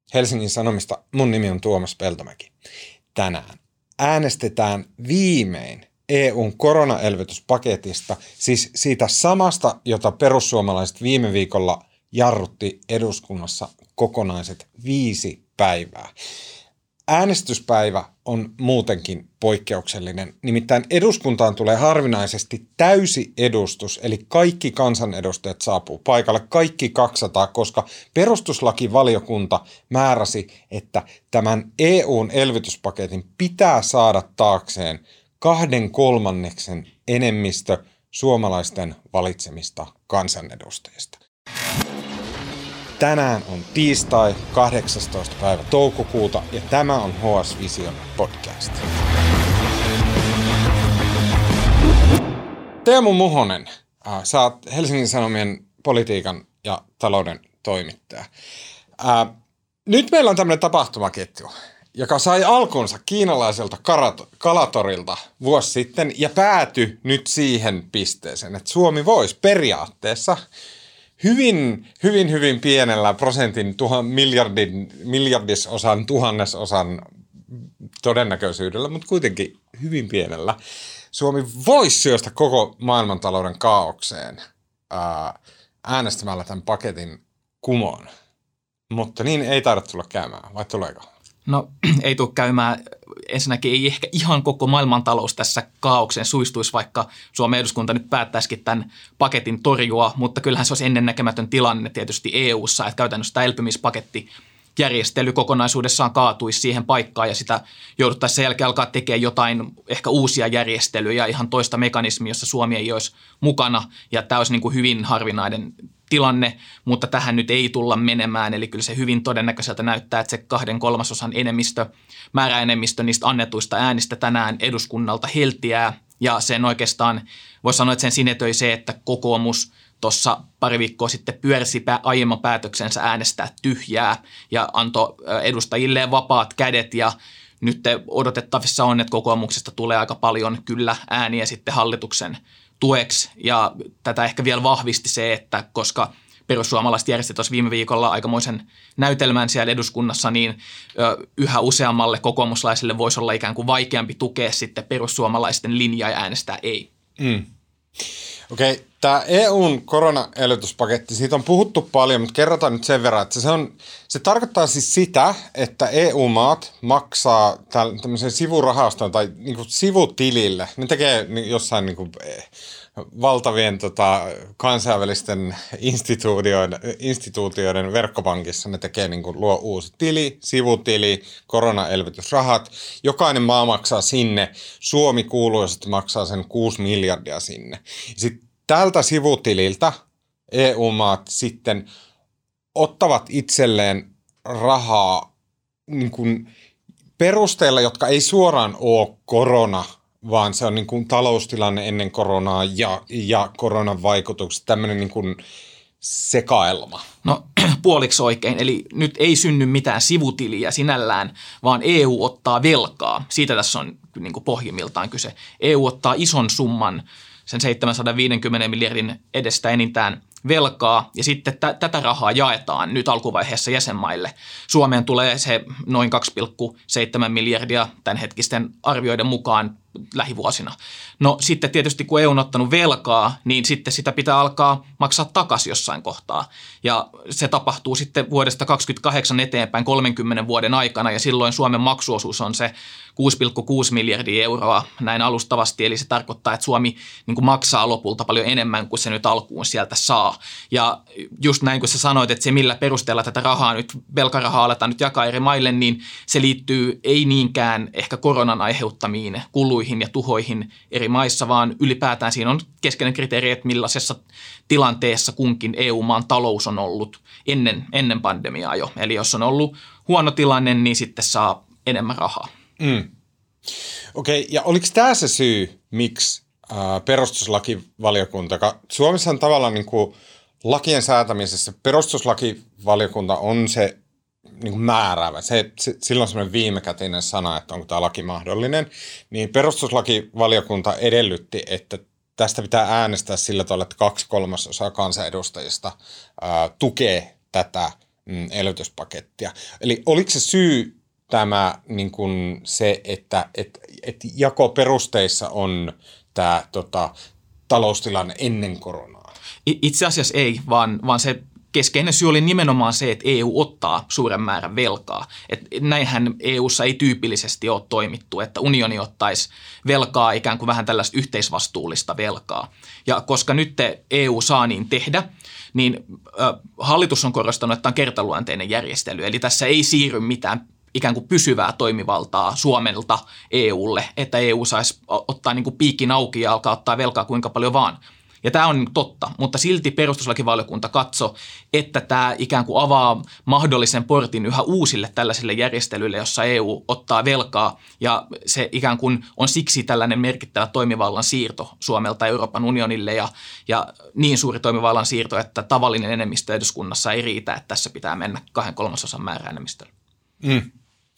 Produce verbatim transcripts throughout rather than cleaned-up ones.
Helsingin Sanomista. Mun nimi on Tuomas Peltomäki. Tänään äänestetään viimein E U:n koronaelvytyspaketista, siis siitä samasta, jota perussuomalaiset viime viikolla jarrutti eduskunnassa kokonaiset viisi päivää. Äänestyspäivä on muutenkin poikkeuksellinen. Nimittäin eduskuntaan tulee harvinaisesti täysi edustus, eli kaikki kansanedustajat saapuu paikalle, kaikki kaksisataa, koska perustuslakivaliokunta määräsi, että tämän E U:n elvytyspaketin pitää saada taakseen kahden kolmanneksen enemmistö suomalaisten valitsemista kansanedustajista. Tänään on tiistai kahdeksastoista päivä toukokuuta ja tämä on H S Vision podcast. Teemu Muhonen, äh, sä oot Helsingin Sanomien politiikan ja talouden toimittaja. Äh, nyt meillä on tämmöinen tapahtumaketju, joka sai alkunsa kiinalaiselta karat- kalatorilta vuosi sitten ja päätyi nyt siihen pisteeseen, että Suomi voisi periaatteessa hyvin, hyvin, hyvin pienellä prosentin tuhan, miljardin, miljardisosan, tuhannesosan todennäköisyydellä, mutta kuitenkin hyvin pienellä. Suomi voisi syöstä koko maailmantalouden kaaukseen ää, äänestämällä tämän paketin kumoon. Mutta niin ei taida tulla käymään, vai tuleeko? No ei tule käymään. Ensinnäkin ei ehkä ihan koko maailmantalous tässä kaaokseen suistuisi, vaikka Suomen eduskunta nyt päättäisikin tämän paketin torjua, mutta kyllähän se olisi ennennäkemätön tilanne tietysti E U:ssa, että käytännössä tämä elpymispaketti järjestely kokonaisuudessaan kaatuisi siihen paikkaan ja sitä jouduttaisiin sen jälkeen alkaa tekemään jotain ehkä uusia järjestelyjä, ihan toista mekanismia, jossa Suomi ei olisi mukana ja tämä olisi niin kuin hyvin harvinainen tilanne, mutta tähän nyt ei tulla menemään, eli kyllä se hyvin todennäköiseltä näyttää, että se kahden kolmasosan enemmistö, määräenemmistö niistä annetuista äänistä tänään eduskunnalta heltiää, ja sen oikeastaan voi sanoa, että sen sinetöi se, että kokoomus tuossa pari viikkoa sitten pyörsi aiemman päätöksensä äänestää tyhjää ja antoi edustajilleen vapaat kädet, ja nyt odotettavissa on, että kokoomuksesta tulee aika paljon kyllä ääniä sitten hallituksen tueksi, ja tätä ehkä vielä vahvisti se, että koska perussuomalaiset järjesti tuossa viime viikolla aikamoisen näytelmän siellä eduskunnassa, niin yhä useammalle kokoomuslaisille voisi olla ikään kuin vaikeampi tukea sitten perussuomalaisten linjaa ja äänestää ei. Mm. Okei, okay. Tämä E U:n koronaelvytyspaketti, siitä on puhuttu paljon, mutta kerrotaan nyt sen verran, että se, on, se tarkoittaa siis sitä, että E U-maat maksaa tämmöisen sivurahaston tai niin kuin sivutilille. Ne tekee jossain niin kuin valtavien tota, kansainvälisten instituutioiden, instituutioiden verkkopankissa. Ne tekee niin kuin, luo uusi tili, sivutili, koronaelvytysrahat. Jokainen maa maksaa sinne. Suomi kuuluisesti maksaa sen kuusi miljardia sinne. Sitten tältä sivutililtä E U-maat sitten ottavat itselleen rahaa niin kuin perusteella, jotka ei suoraan ole korona, vaan se on niin kuin taloustilanne ennen koronaa ja, ja koronan vaikutukset, tämmöinen niin kuin sekaelma. No puoliksi oikein, eli nyt ei synny mitään sivutiliä sinällään, vaan E U ottaa velkaa. Siitä tässä on niin kuin pohjimmiltaan kyse. E U ottaa ison summan, sen seitsemänsataaviisikymmentä miljardin edestä enintään velkaa, ja sitten t- tätä rahaa jaetaan nyt alkuvaiheessa jäsenmaille. Suomeen tulee se noin kaksi pilkku seitsemän miljardia tämänhetkisten arvioiden mukaan lähivuosina. No sitten tietysti kun E U on ottanut velkaa, niin sitten sitä pitää alkaa maksaa takaisin jossain kohtaa. Ja se tapahtuu sitten vuodesta kaksikymmentäkahdeksan eteenpäin kolmenkymmenen vuoden aikana, ja silloin Suomen maksuosuus on se kuusi pilkku kuusi miljardia euroa näin alustavasti. Eli se tarkoittaa, että Suomi niin kuin maksaa lopulta paljon enemmän kuin se nyt alkuun sieltä saa. Ja just näin kuin sä sanoit, että se millä perusteella tätä rahaa nyt, velkarahaa aletaan nyt jakaa eri maille, niin se liittyy ei niinkään ehkä koronan aiheuttamiin kuluihin ja tuhoihin eri maissa, vaan ylipäätään siinä on keskeinen kriteeri, että millaisessa tilanteessa kunkin E U-maan talous on ollut ennen, ennen pandemiaa jo. Eli jos on ollut huono tilanne, niin sitten saa enemmän rahaa. Mm. Okei, okay, ja oliko tämä se syy, miksi äh, perustuslakivaliokunta, joka Suomessa on tavallaan niin kuin lakien säätämisessä, perustuslakivaliokunta on se niin kuin määräävä. Se, se, silloin on semmoinen viimekätinen sana, että onko tämä laki mahdollinen. Niin perustuslakivaliokunta edellytti, että tästä pitää äänestää sillä tavalla, että kaksi kolmasosaa kansanedustajista ää, tukee tätä mm, elvytyspakettia. Eli oliko se syy tämä niin kuin se, että et, et jakoperusteissa on tämä tota, taloustilanne ennen koronaa? Itse asiassa ei, vaan, vaan se keskeinen syy oli nimenomaan se, että E U ottaa suuren määrän velkaa. Et näinhän E U:ssa ei tyypillisesti ole toimittu, että unioni ottaisi velkaa ikään kuin vähän tällaista yhteisvastuullista velkaa. Ja koska nyt E U saa niin tehdä, niin äh, hallitus on korostanut, että on kertaluonteinen järjestely. Eli tässä ei siirry mitään ikään kuin pysyvää toimivaltaa Suomelta E U:lle, että E U saisi ottaa niin kuin piikin auki ja alkaa ottaa velkaa kuinka paljon vaan. Ja tämä on totta, mutta silti perustuslakivaliokunta katsoi, että tämä ikään kuin avaa mahdollisen portin yhä uusille tällaisille järjestelyille, jossa E U ottaa velkaa ja se ikään kuin on siksi tällainen merkittävä toimivallan siirto Suomelta Euroopan unionille ja, ja niin suuri toimivallan siirto, että tavallinen enemmistö eduskunnassa ei riitä, että tässä pitää mennä kahden kolmasosan määräenemmistöllä. Mm.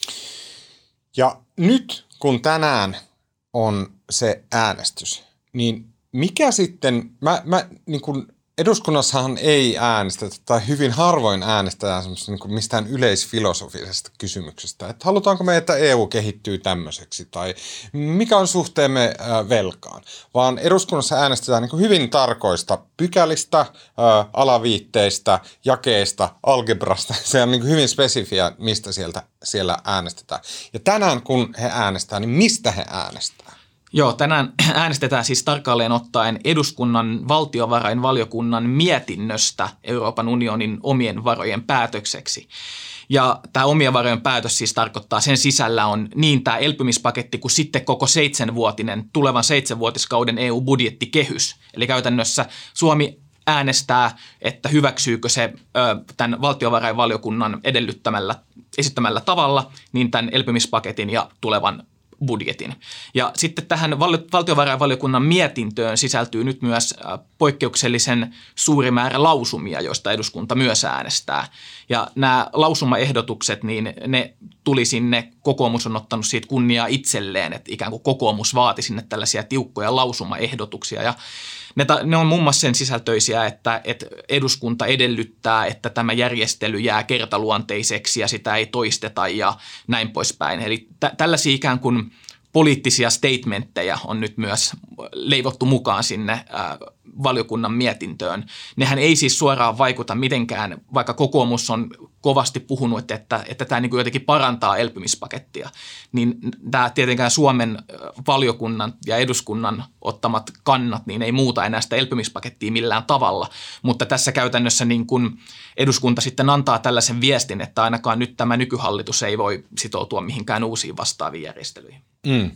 Ja nyt kun tänään on se äänestys, niin mikä sitten, mä, mä niin kuin eduskunnassahan ei äänestetä tai hyvin harvoin äänestetään semmoista niin kuin mistään yleisfilosofisesta kysymyksestä, että halutaanko me, että E U kehittyy tämmöiseksi tai mikä on suhteemme äh, velkaan, vaan eduskunnassa äänestetään niin kuin hyvin tarkoista pykälistä, äh, alaviitteistä, jakeista, algebrasta. Se on niin kuin hyvin spesifiä, mistä sieltä, siellä äänestetään. Ja tänään kun he äänestää, niin mistä he äänestää? Joo, tänään äänestetään siis tarkalleen ottaen eduskunnan valtiovarainvaliokunnan mietinnöstä Euroopan unionin omien varojen päätökseksi. Ja tämä omien varojen päätös siis tarkoittaa, sen sisällä on niin tämä elpymispaketti kuin sitten koko seitsemänvuotinen, tulevan seitsemänvuotiskauden E U-budjettikehys. Eli käytännössä Suomi äänestää, että hyväksyykö se ö, tämän valtiovarainvaliokunnan edellyttämällä, esittämällä tavalla niin tämän elpymispaketin ja tulevan budjetin. Ja sitten tähän valtiovarainvaliokunnan mietintöön sisältyy nyt myös poikkeuksellisen suuri määrä lausumia, joista eduskunta myös äänestää. Ja nämä lausumaehdotukset, niin ne tuli sinne, kokoomus on ottanut siitä kunniaa itselleen, että ikään kuin kokoomus vaati sinne tällaisia tiukkoja lausumaehdotuksia. Ja ne, ta, ne on muun muassa sen sisältöisiä, että, että eduskunta edellyttää, että tämä järjestely jää kertaluonteiseksi ja sitä ei toisteta ja näin poispäin. Eli tä, tällaisia ikään kuin poliittisia statementteja on nyt myös leivottu mukaan sinne ää, valiokunnan mietintöön. Nehän ei siis suoraan vaikuta mitenkään, vaikka kokoomus on kovasti puhunut, että, että tämä niin kuin jotenkin parantaa elpymispakettia, niin tämä tietenkään Suomen valiokunnan ja eduskunnan ottamat kannat niin ei muuta enää sitä elpymispakettia millään tavalla, mutta tässä käytännössä niin kuin eduskunta sitten antaa tällaisen viestin, että ainakaan nyt tämä nykyhallitus ei voi sitoutua mihinkään uusiin vastaaviin järjestelyihin. Mm.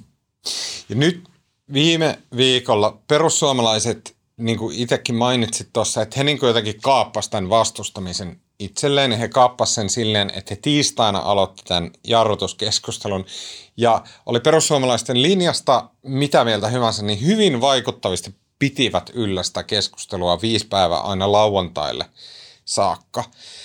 Ja nyt viime viikolla perussuomalaiset, niin kuin itsekin mainitsit tuossa, että he niin kuin jotenkin kaappasivat tämän vastustamisen itselleen. Ja he kaappasivat sen silleen, että he tiistaina aloitti tämän jarrutuskeskustelun. Ja oli perussuomalaisten linjasta mitä mieltä hyvänsä, niin hyvin vaikuttavasti pitivät yllä sitä keskustelua viisi päivää aina lauantaille saakka.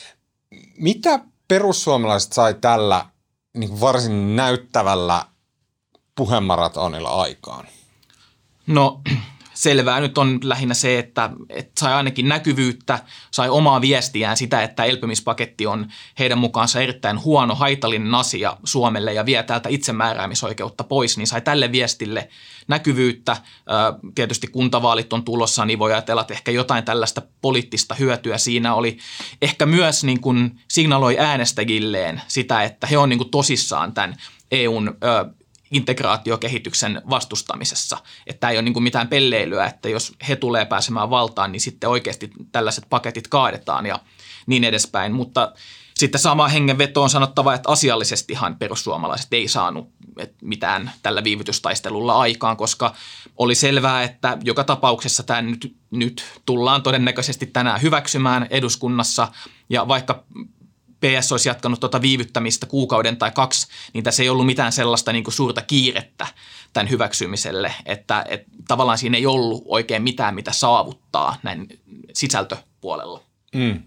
Mitä perussuomalaiset sai tällä niin kuin varsin näyttävällä puhemaratonilla aikaan? No selvää nyt on lähinnä se, että, että sai ainakin näkyvyyttä, sai omaa viestiään sitä, että elpymispaketti on heidän mukaansa erittäin huono, haitallinen asia Suomelle ja vie täältä itsemääräämisoikeutta pois, niin sai tälle viestille näkyvyyttä. Tietysti kuntavaalit on tulossa, niin voi ajatella, että ehkä jotain tällaista poliittista hyötyä siinä oli. Ehkä myös niin kuin signaloi äänestäjilleen sitä, että he on niin kuin tosissaan tämän E U:n integraatiokehityksen vastustamisessa. Että tämä ei ole niin kuin mitään pelleilyä, että jos he tulee pääsemään valtaan, niin sitten oikeasti tällaiset paketit kaadetaan ja niin edespäin. Mutta sitten sama hengenveto on sanottava, että asiallisestihan perussuomalaiset ei saanut mitään tällä viivytystaistelulla aikaan, koska oli selvää, että joka tapauksessa tämä nyt, nyt tullaan todennäköisesti tänään hyväksymään eduskunnassa ja vaikka P S olisi jatkanut tuota viivyttämistä kuukauden tai kaksi, niin tässä ei ollut mitään sellaista niin kuin suurta kiirettä tämän hyväksymiselle, että, että tavallaan siinä ei ollut oikein mitään, mitä saavuttaa näin sisältöpuolella. Mm.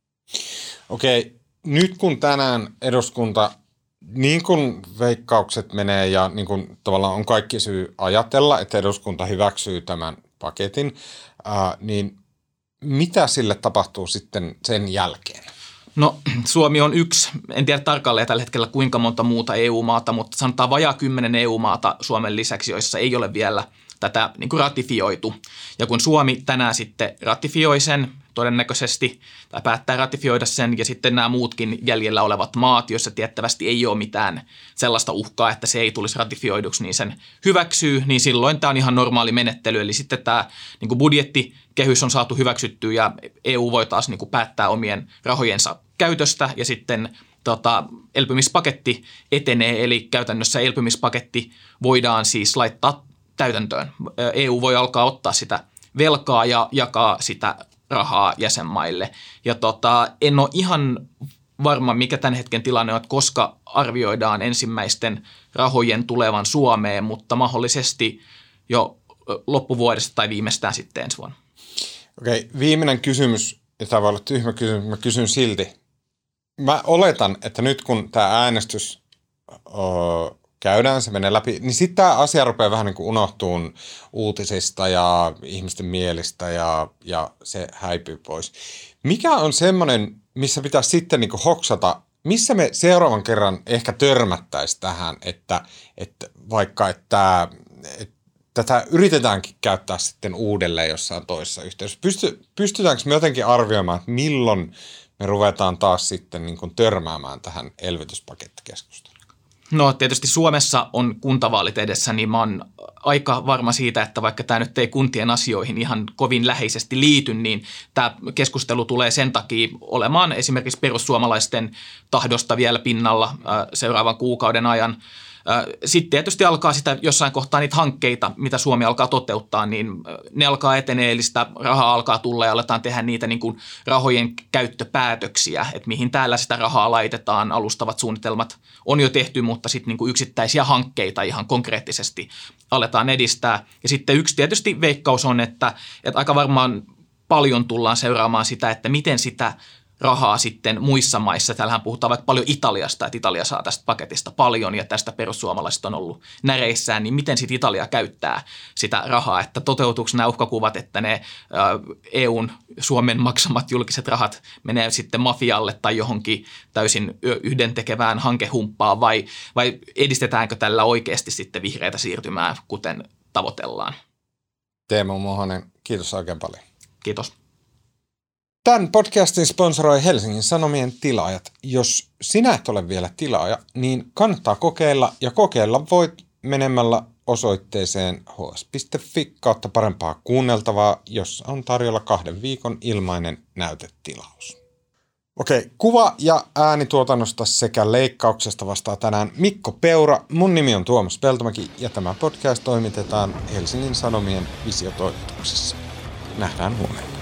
Okei, nyt kun tänään eduskunta, niin kuin veikkaukset menee ja niin kuin tavallaan on kaikki syy ajatella, että eduskunta hyväksyy tämän paketin, ää, niin mitä sille tapahtuu sitten sen jälkeen? No Suomi on yksi, en tiedä tarkalleen tällä hetkellä kuinka monta muuta E U-maata, mutta sanotaan vajaa kymmenen E U-maata Suomen lisäksi, joissa ei ole vielä tätä niin kuin ratifioitu. Ja kun Suomi tänään sitten ratifioi sen todennäköisesti tai päättää ratifioida sen ja sitten nämä muutkin jäljellä olevat maat, joissa tiettävästi ei ole mitään sellaista uhkaa, että se ei tulisi ratifioiduksi, niin sen hyväksyy, niin silloin tämä on ihan normaali menettely. Eli sitten tämä niin kuin budjettikehys on saatu hyväksyttyä ja E U voi taas niin kuin päättää omien rahojensa käytöstä ja sitten tota, elpymispaketti etenee, eli käytännössä elpymispaketti voidaan siis laittaa täytäntöön. E U voi alkaa ottaa sitä velkaa ja jakaa sitä rahaa jäsenmaille. Ja tota, en ole ihan varma, mikä tämän hetken tilanne on, että koska arvioidaan ensimmäisten rahojen tulevan Suomeen, mutta mahdollisesti jo loppuvuodesta tai viimeistään sitten ensi vuonna. Okei, viimeinen kysymys, ja tämä voi olla tyhmä kysymys, mä kysyn silti. Mä oletan, että nyt kun tämä äänestys öö, käydään, se menee läpi, niin sitten tämä asia rupeaa vähän niin kuin unohtumaan uutisista ja ihmisten mielistä ja, ja se häipyy pois. Mikä on semmoinen, missä pitäisi sitten niin kuin hoksata, missä me seuraavan kerran ehkä törmättäisiin tähän, että, että vaikka että, että tätä yritetäänkin käyttää sitten uudelleen jossain toisessa yhteydessä. Pysty, pystytäänkö me jotenkin arvioimaan, että milloin me ruvetaan taas sitten niin kuin törmäämään tähän elvytyspakettikeskusteluun? No tietysti Suomessa on kuntavaalit edessä, niin mä oon aika varma siitä, että vaikka tämä nyt ei kuntien asioihin ihan kovin läheisesti liity, niin tämä keskustelu tulee sen takia olemaan esimerkiksi perussuomalaisten tahdosta vielä pinnalla seuraavan kuukauden ajan. Sitten tietysti alkaa sitä jossain kohtaa niitä hankkeita, mitä Suomi alkaa toteuttaa, niin ne alkaa etenee, eli sitä rahaa alkaa tulla ja aletaan tehdä niitä niin kuin rahojen käyttöpäätöksiä, että mihin täällä sitä rahaa laitetaan. Alustavat suunnitelmat on jo tehty, mutta sitten niin kuin yksittäisiä hankkeita ihan konkreettisesti aletaan edistää. Ja sitten yksi tietysti veikkaus on, että, että aika varmaan paljon tullaan seuraamaan sitä, että miten sitä rahaa sitten muissa maissa. Täällähän puhutaan vaikka paljon Italiasta, että Italia saa tästä paketista paljon ja tästä perussuomalaiset on ollut näreissään, niin miten sitten Italia käyttää sitä rahaa, että toteutuuko nämä uhkakuvat, että ne E U:n Suomen maksamat julkiset rahat menee sitten mafialle tai johonkin täysin yhdentekevään hankehumppaan vai, vai edistetäänkö tällä oikeasti sitten vihreätä siirtymää, kuten tavoitellaan? Teemu Mohonen, kiitos oikein paljon. Kiitos. Tämän podcastin sponsoroi Helsingin Sanomien tilaajat. Jos sinä et ole vielä tilaaja, niin kannattaa kokeilla ja kokeilla voit menemällä osoitteeseen h s piste f i kautta parempaa kuunneltavaa, jossa on tarjolla kahden viikon ilmainen näytetilaus. Okei, kuva- ja äänituotannosta sekä leikkauksesta vastaa tänään Mikko Peura. Mun nimi on Tuomas Peltomäki ja tämä podcast toimitetaan Helsingin Sanomien visiotoimituksessa. Nähdään huomenna.